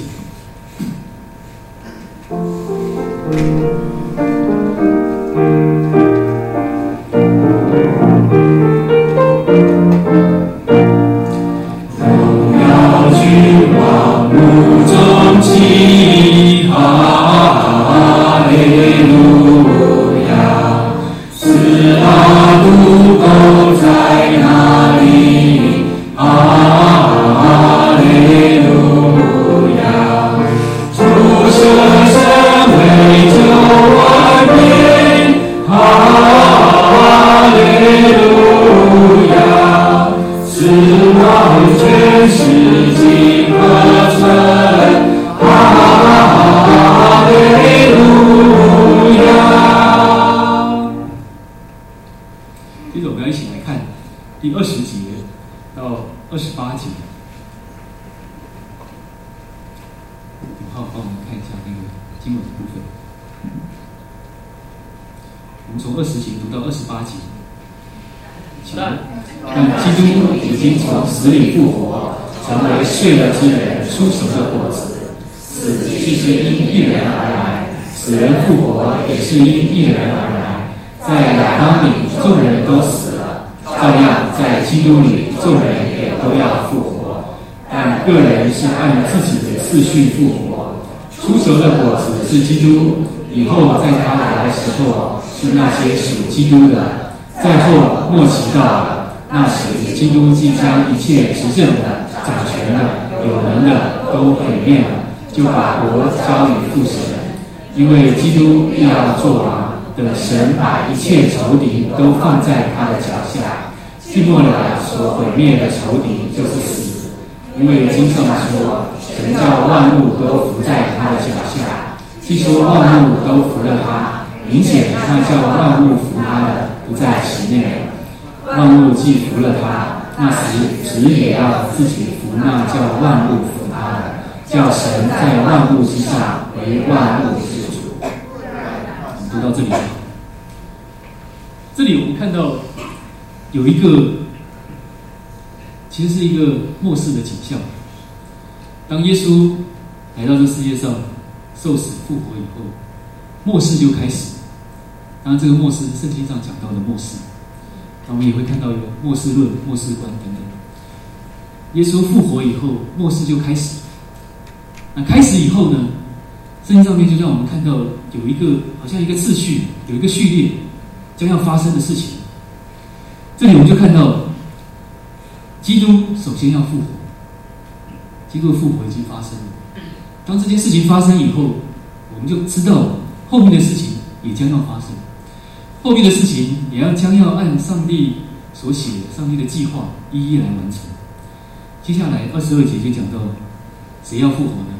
是基督，以后在他来的时候，是那些属基督的。再后末期到了，那时基督即将一切执政的、掌权的、有能的都毁灭了，就把国交与父神。因为基督必要作王的，神把一切仇敌都放在他的脚下。既末了所毁灭的仇敌就是死，因为经上说，神叫万物都伏在他的脚下。既说万物都服了他，明显那叫万物服他的不在其内。万物既服了他，那时子也要自己服那叫万物服他的，叫神在万物之上为万物之主。我们读到这里，这里我们看到有一个，其实是一个末世的景象。当耶稣来到这世界上，受死复活以后，末世就开始。当然，这个末世是圣经上讲到的末世，那我们也会看到有末世论、末世观等等。耶稣复活以后，末世就开始。那开始以后呢，圣经上面就让我们看到有一个好像一个次序，有一个序列将要发生的事情。这里我们就看到，基督首先要复活，基督的复活已经发生了。当这件事情发生以后，我们就知道后面的事情也将要发生，后面的事情也要将要按上帝所写的上帝的计划一一来完成。接下来二十二节就讲到，谁要复活呢？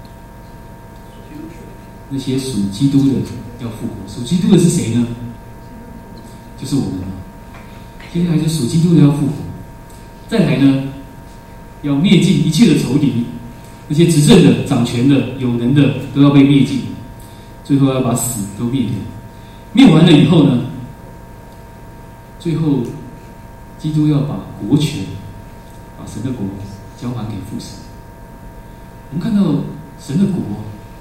那些属基督的要复活。属基督的是谁呢？就是我们了。接下来就属基督的要复活，再来呢，要灭尽一切的仇敌。那些执政的、掌权的、有能的都要被灭尽，最后要把死都灭掉。灭完了以后呢，最后基督要把国权、把神的国交还给父神。我们看到神的国，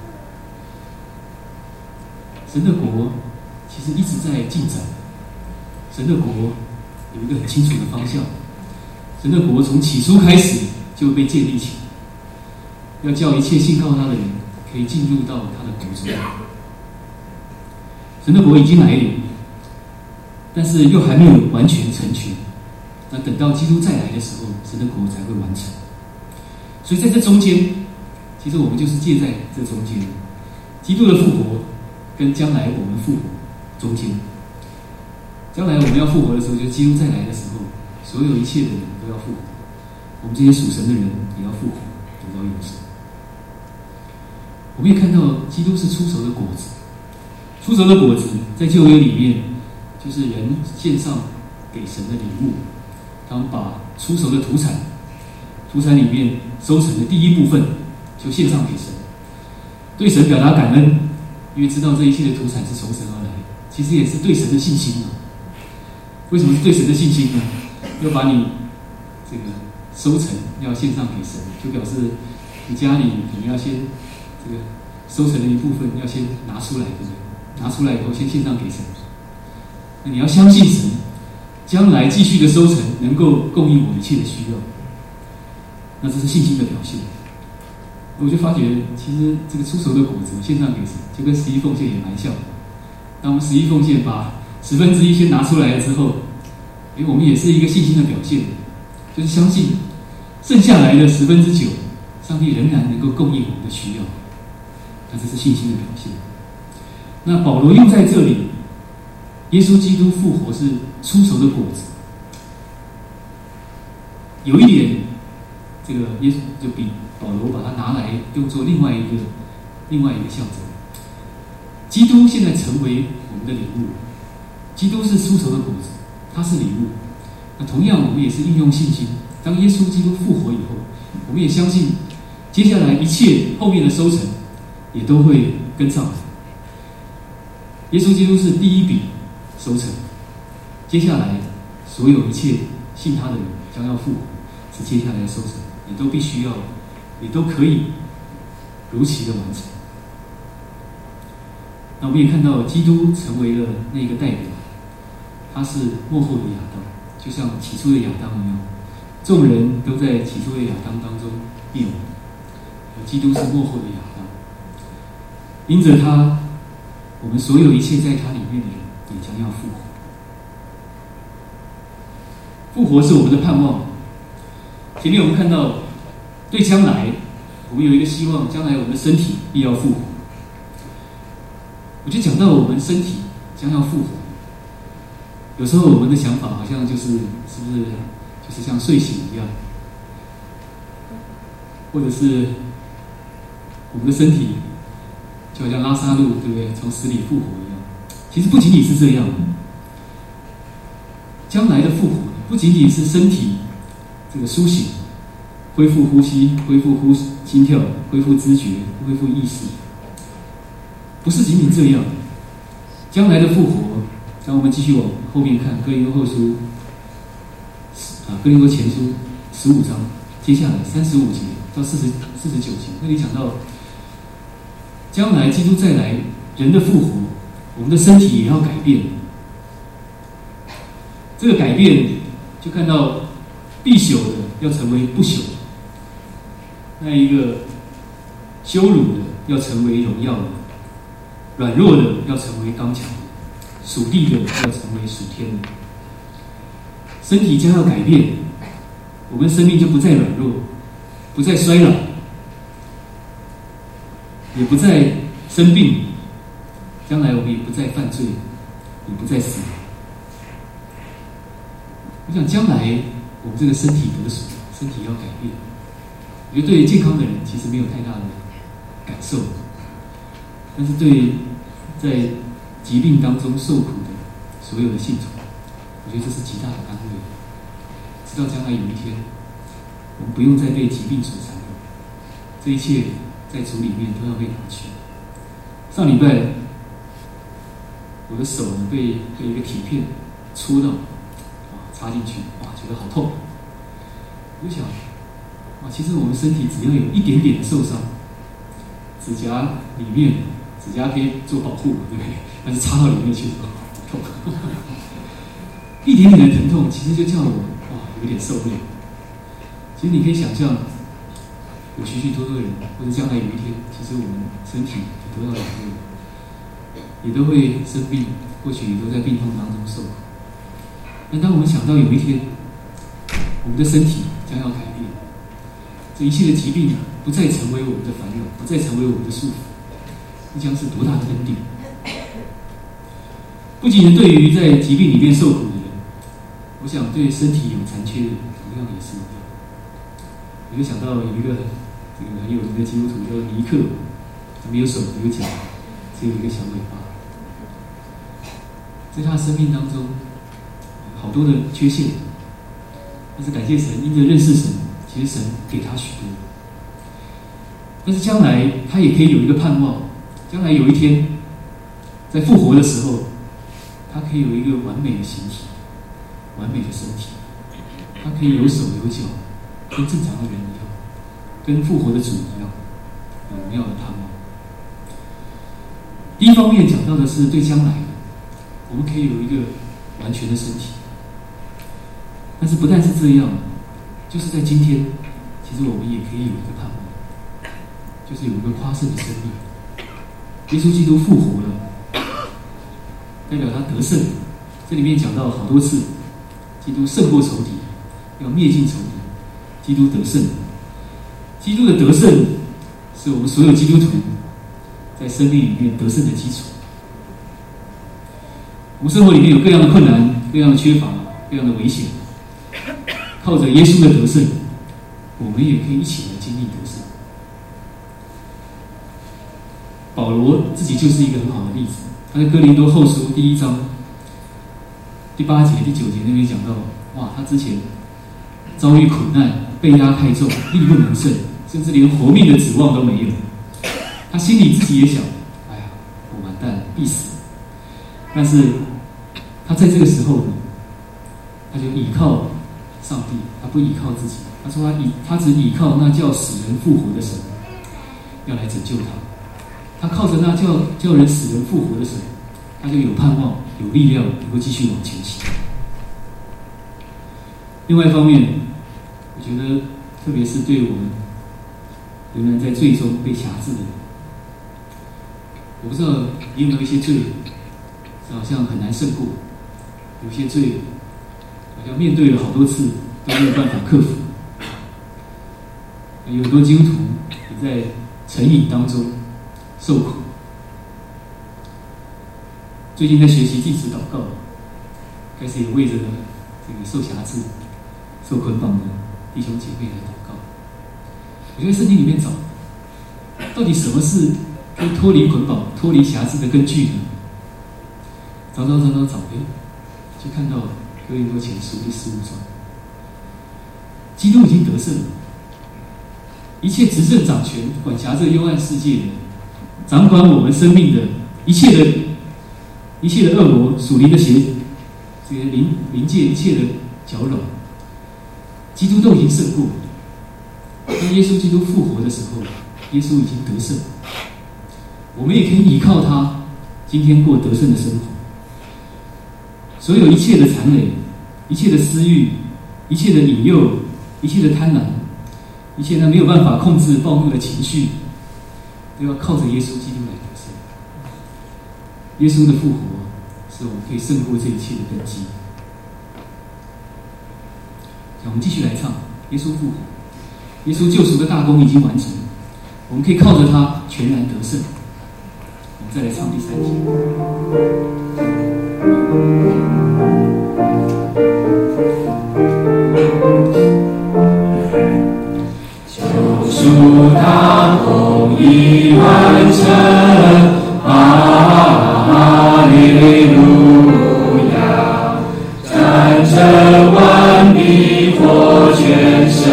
神的国其实一直在进展。神的国有一个很清楚的方向，神的国从起初开始就被建立起来。要叫一切信靠他的人可以进入到他的国中。神的国已经来临，但是又还没有完全成全。那等到基督再来的时候，神的国才会完成。所以在这中间， 其实我们就是介在这中间，基督的复活跟将来我们复活中间。将来我们要复活的时候，就是基督再来的时候，所有一切的人都要复活，我们这些属神的人也要复活，得到永生。我们也看到基督是出熟的果子，出熟的果子在旧约里面就是人献上给神的礼物，他们把出熟的土产，土产里面收成的第一部分就献上给神，对神表达感恩，因为知道这一切的土产是从神而来，其实也是对神的信心啊。为什么是对神的信心呢？要把你这个收成要献上给神，就表示你家里你要先这个收成的一部分要先拿出来，对不对？拿出来以后先献上给神。那你要相信神，将来继续的收成能够供应我一切的需要，那这是信心的表现。我就发觉，其实这个出熟的果子献上给神，就跟十一奉献也蛮像的。当我们十一奉献把十分之一先拿出来了之后，因为我们也是一个信心的表现，就是相信剩下来的十分之九，上帝仍然能够供应我们的需要，那这是信心的表现。那保罗用在这里，耶稣基督复活是出熟的果子，有一点，这个耶稣就比保罗把它拿来用作另外一个另外一个象征。基督现在成为我们的礼物，基督是出熟的果子，它是礼物。那同样，我们也是应用信心。当耶稣基督复活以后，我们也相信，接下来一切后面的收成也都会跟上来。耶稣基督是第一笔收成，接下来所有一切信他的人将要复活，是接下来的收成，也都必须要，也都可以如期的完成。那我们也看到，基督成为了那个代表，他是末后的亚当，就像起初的亚当一样，众人都在起初的亚当当中灭亡，而基督是末后的亚当，因着他，我们所有一切在他里面的人也将要复活。复活是我们的盼望。前面我们看到，对将来，我们有一个希望，将来我们的身体必要复活。我就讲到我们身体将要复活，有时候我们的想法好像就是是不是就是像睡醒一样，或者是我们的身体就好像拉撒路，对不对？从死里复活一样。其实不仅仅是这样，将来的复活不仅仅是身体这个苏醒，恢复呼吸，恢复呼心跳，恢复知觉，恢复意识。不是仅仅这样，将来的复活，让我们继续往后面看，哥林多后书啊，哥林多前书十五章，接下来三十五节到四十四十九节，那里讲到，将来基督再来，人的复活，我们的身体也要改变。这个改变，就看到必朽的要成为不朽，那一个羞辱的要成为荣耀的。软弱的要成为刚强的，属地的要成为属天的。身体将要改变，我们生命就不再软弱，不再衰老，也不再生病。将来我们也不再犯罪，也不再死。我想将来我们这个身体得赎，身体要改变。我觉得对健康的人其实没有太大的感受，但是对在疾病当中受苦的所有的信徒，我觉得这是极大的安慰。知道将来有一天，我们不用再被疾病所缠绕，这一切在主里面都要被拿去。上礼拜我的手呢被被一个铁片戳到，啊，插进去，哇，觉得好痛。我就想，啊，其实我们身体只要有一点点的受伤，指甲里面。指甲可以做保护，对不对？但是插到里面去，好痛！一点点的疼痛，其实就叫我哇有点受不了。其实你可以想象，有许许多多人，或者将来有一天，其实我们身体也都要软弱，也都会生病，或许也都在病痛当中受苦。但当我们想到有一天，我们的身体将要改变， 这一切的疾病啊，不再成为我们的烦扰，不再成为我们的束缚，这将是多大的恩典！不仅是对于在疾病里面受苦的人，我想对身体有残缺的，同样也是一样。我就想到有一个这个很有名的基督徒叫尼克，他没有手没有脚，只有一个小尾巴。在他的生命当中，好多的缺陷，但是感谢神，因着认识神，其实神给他许多。但是将来他也可以有一个盼望，将来有一天在复活的时候，他可以有一个完美的形体，完美的身体，他可以有手有脚，跟正常的人一样，跟复活的主一样，有荣耀的盼望。第一方面讲到的是对将来的，我们可以有一个完全的身体。但是不但是这样，就是在今天，其实我们也可以有一个盼望，就是有一个夸胜的生命。耶稣基督复活了，代表他得胜。这里面讲到好多次，基督胜过仇敌，要灭尽仇敌，基督得胜。基督的得胜是我们所有基督徒在生命里面得胜的基础。我们生活里面有各样的困难，各样的缺乏，各样的危险，靠着耶稣的得胜，我们也可以一起来经历得胜。保罗自己就是一个很好的例子，他在哥林多后书第一章第八节、第九节那边讲到，哇，他之前遭遇苦难，被压太重，力不能胜，甚至连活命的指望都没有。他心里自己也想，哎呀，我完蛋了，必死。但是他在这个时候呢，他就倚靠上帝，他不倚靠自己。他说他倚，他只倚靠那叫死人复活的神，要来拯救他。他靠着那叫叫人死人复活的神，他就有盼望、有力量，能够继续往前行。另外一方面，我觉得，特别是对我们仍然在罪中被辖制的人，我不知道你有没有一些罪，好像很难胜过；有些罪，好像面对了好多次都没有办法克服。有很多基督徒也在成瘾当中受苦。最近在学习禁食祷告，开始也为着这个受辖制、受捆绑的弟兄姐妹来祷告。我就在圣经里面找，到底什么是可以脱离捆绑、脱离辖制的根据呢？找找找找找，哎，就看到哥林多前书第十五章，基督已经得胜了，一切执政掌权、管辖这幽暗世界的、掌管我们生命的一切的、一切的恶魔、属灵的邪、这个灵灵界一切的搅扰，基督都已经胜过。当耶稣基督复活的时候，耶稣已经得胜，我们也可以依靠他，今天过得胜的生活。所有一切的残累、一切的私欲、一切的引诱、一切的贪婪、一切呢没有办法控制暴怒的情绪，都要靠着耶稣基督来得胜。耶稣的复活是我们可以胜过这一切的根基。我们继续来唱耶稣复活，耶稣救赎的大功已经完成，我们可以靠着他全然得胜。我们再来唱第三节。 救赎大功已完成，哈利路亚！战争完毕，获全胜，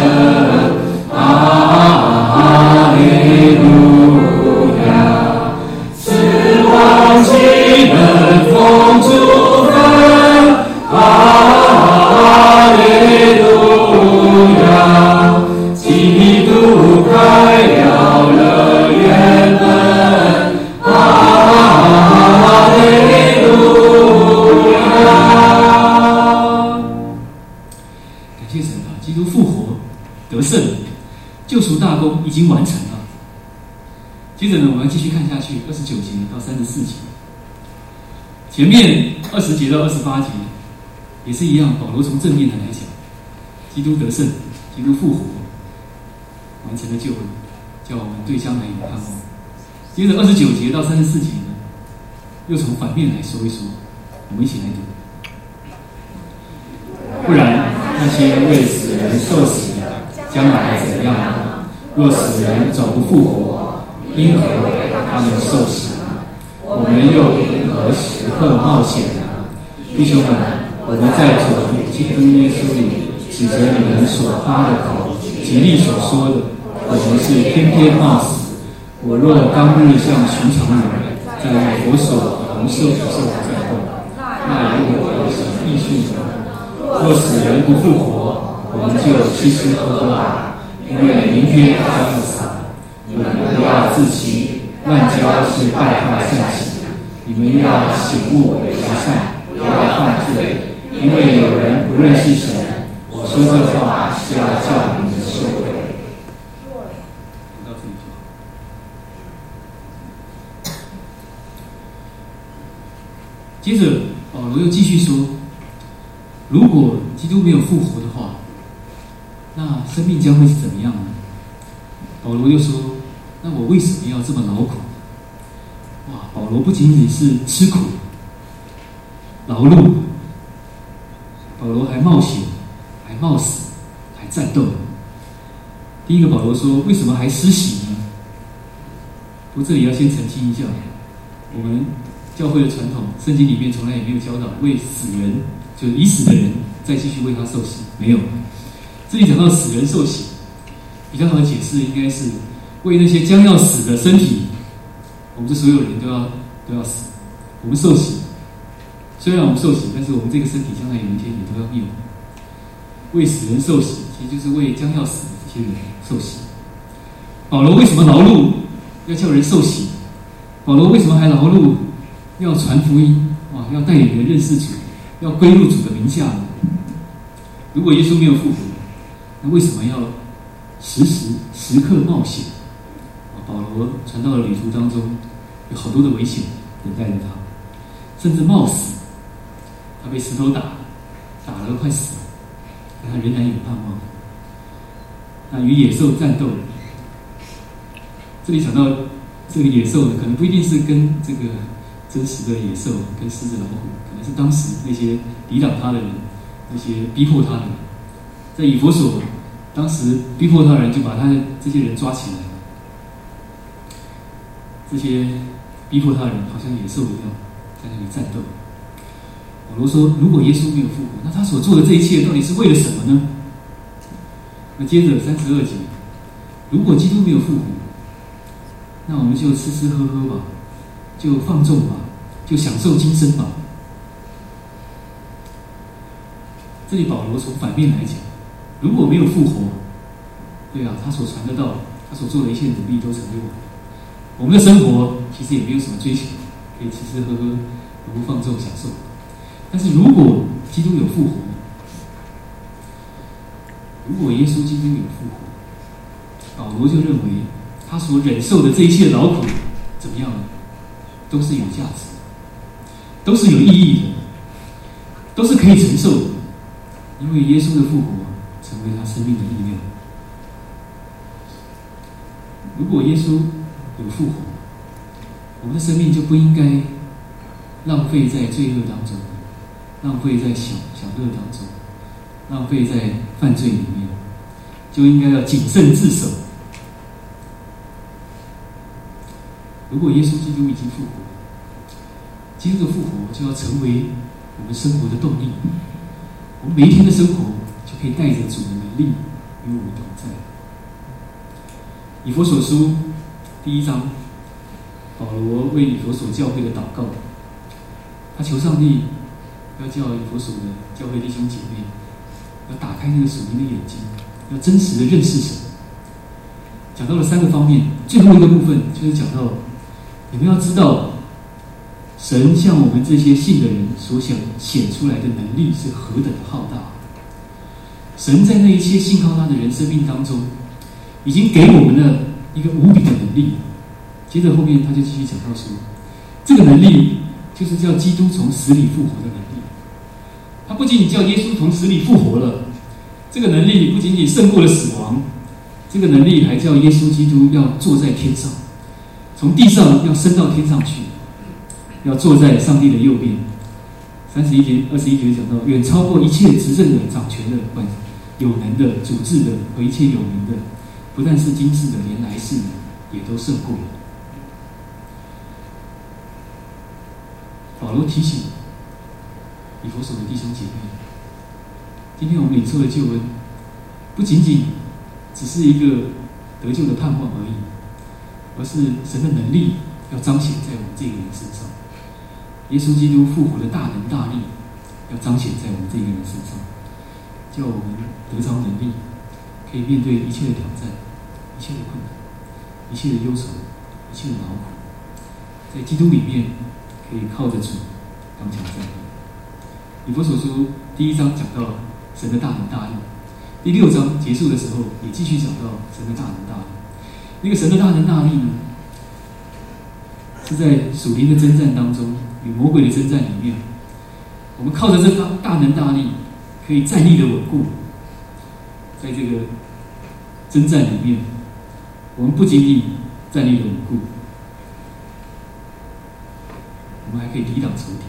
哈利路亚！死亡岂能封住分，哈利路亚！基督开了了原门，哈利路亚！ 感谢神啊！基督复活得胜，救赎大功已经完成了。接着呢，我们要继续看下去，二十九节到三十四节。前面二十节到二十八节也是一样，保罗从正面的来讲，基督得胜，基督复活。 完成了救恩，叫我们对将来有盼望。接着二十九节到三十四节呢，又从反面来说一说，我们一起来读。不然，那些为死人受洗的，将来怎样呢？若死人总不复活，因何为他们受洗呢？我们又因何时刻冒险呢？弟兄们，我们在主基督耶稣里指着你们所发的口，极力所说的，我们是偏偏冒死。我若当日像寻常人，在佛所同受受在后，那与我有什么益处呢？若死人不复活，我们就吃吃喝喝吧，因为明天将要死。你们不要自欺，乱交是败坏善行。你们要醒悟为善，不要犯罪，因为有人不认识神。我说这话是要叫你们受悔。到这里就好。接着保罗又继续说，如果基督没有复活的话，那生命将会是怎么样呢？保罗又说，那我为什么要这么劳苦？哇，保罗不仅仅是吃苦、劳碌，保罗还冒险，还冒死，还战斗。第一个，保罗说，为什么还施洗呢？不过这里要先澄清一下，我们教会的传统，圣经里面从来也没有教导为死人，就是已死的人再继续为他受洗，没有。这里讲到死人受洗，比较好的解释应该是为那些将要死的身体，我们这所有人都要都要死，我们受洗。虽然我们受洗，但是我们这个身体将来有一天也都要灭亡。为死人受洗，其实就是为将要死的这些人受洗。保罗为什么劳碌要叫人受洗？保罗为什么还劳碌要传福音？哇，要带领人认识主，要归入主的名下呢？如果耶稣没有复活，那为什么要时时时刻冒险？保罗传道的旅途当中，有好多的危险等待着他，甚至冒死。他被石头打，打了快死了，但他仍然有盼望。那与野兽战斗，这里讲到这个野兽呢，可能不一定是跟这个真实的野兽，跟狮子、老虎，可能是当时那些抵挡他的人，那些逼迫他的人。在以弗所，当时逼迫他的人就把他的这些人抓起来，这些逼迫他的人好像野兽一样在那里战斗。保罗说，如果耶稣没有复活，那他所做的这一切到底是为了什么呢？那接着三十二节，如果基督没有复活，那我们就吃吃喝喝吧，就放纵吧，就享受今生吧。这里保罗从反面来讲，如果没有复活，对啊，他所传的道，他所做的一切努力都成为我们。我们的生活其实也没有什么追求，可以吃吃喝喝，不放纵享受。但是如果基督有复活，如果耶稣基督有复活，保罗就认为他所忍受的这一切劳苦怎么样呢？都是有价值的，都是有意义的，都是可以承受的，因为耶稣的复活成为他生命的力量。如果耶稣有复活，我们的生命就不应该浪费在罪恶当中，浪费在享享乐当中，浪费在犯罪里面，就应该要谨慎自守。如果耶稣基督已经复活，基督的复活就要成为我们生活的动力，我们每一天的生活就可以带着主的能力与我们同在。以弗所书第一章，保罗为以弗所教会的祷告，他求上帝要叫以弗所的教会弟兄姐妹要打开那个属灵的眼睛，要真实的认识神。讲到了三个方面，最后一个部分就是讲到你们要知道神向我们这些信的人所想显出来的能力是何等的浩大。神在那一些信靠他的人生命当中已经给我们了一个无比的能力。接着后面他就继续讲到说，这个能力就是叫基督从死里复活的能力。他不仅仅叫耶稣从死里复活了，这个能力不仅仅胜过了死亡， 这个能力还叫耶稣基督要坐在天上，从地上要升到天上去，要坐在上帝的右边。三十一节、二十一节讲到，远超过一切执政的、掌权的、管有能的、主治的和一切有名的，不但是今世的，连来世的也都胜过了。保罗提醒以弗所的弟兄姐妹，今天我们领受的救恩，不仅仅只是一个得救的盼望而已，而是神的能力要彰显在我们这个人身上。耶稣基督复活的大能大力要彰显在我们这个人身上，叫我们得着能力，可以面对一切的挑战、一切的困难、一切的忧愁、一切的劳苦，在基督里面可以靠着主刚强站立。以弗所书第一章讲到神的大能大力，第六章结束的时候也继续讲到神的大能大力。那个神的大能大力呢，是在属灵的征战当中，与魔鬼的征战里面，我们靠着这大大能大力，可以站立的稳固。在这个征战里面，我们不仅仅站立的稳固，我们还可以抵挡仇敌。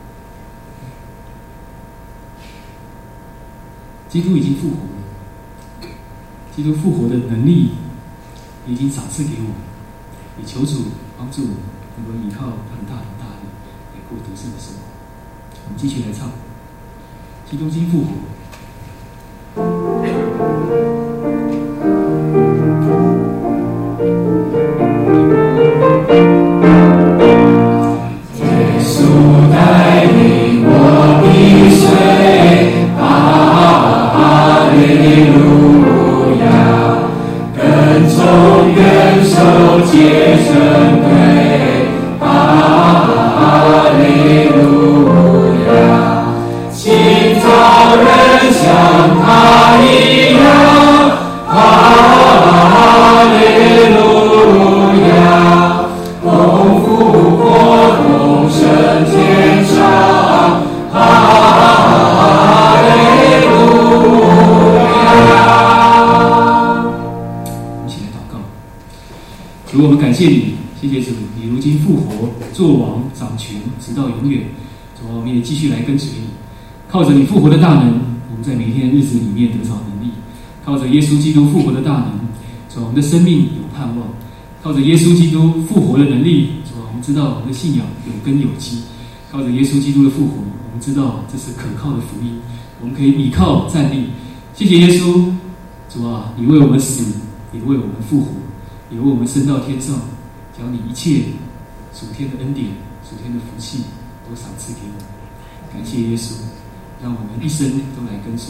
基督已经复活了，基督复活的能力已经赏赐给我们，也求主帮助我们能够依靠他的大能大力来过得胜的生活。我们继续来唱《基督经复活》。 耶稣带领我的水，哈利路亚，跟从元首结成队，哈利路亚，清早人像他一样，哈利路亚，共复活同升天上，哈利路亚。 一起来祷告。主，我们感谢你，谢谢主，你如今复活，作王掌权，直到永远。主，我们也继续来跟随你，靠着你复活的大能，我们在每天日子里面得着能力；靠着耶稣基督复活的大能，主，我们的生命有盼望；靠着耶稣基督复活的能力，主，我们知道我们的信仰有根有基；靠着耶稣基督的复活，我们知道这是可靠的福音，我们可以倚靠站立。谢谢耶稣，主啊，你为我们死，也为我们复活，也为我们升到天上，将你一切属天的恩典、属天的福气都赏赐给我们。感谢耶稣，让我们一生都来跟随。